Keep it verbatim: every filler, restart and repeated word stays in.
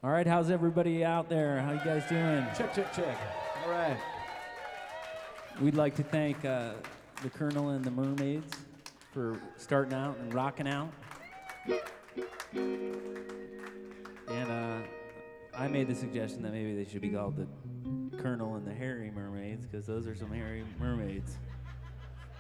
All right, how's everybody out there? How you guys doing? Check, check, check. All right. We'd like to thank uh, the Colonel and the Mermaids for starting out and rocking out. And uh, I made the suggestion that maybe they should be called the Colonel and the Hairy Mermaids, because those are some hairy mermaids.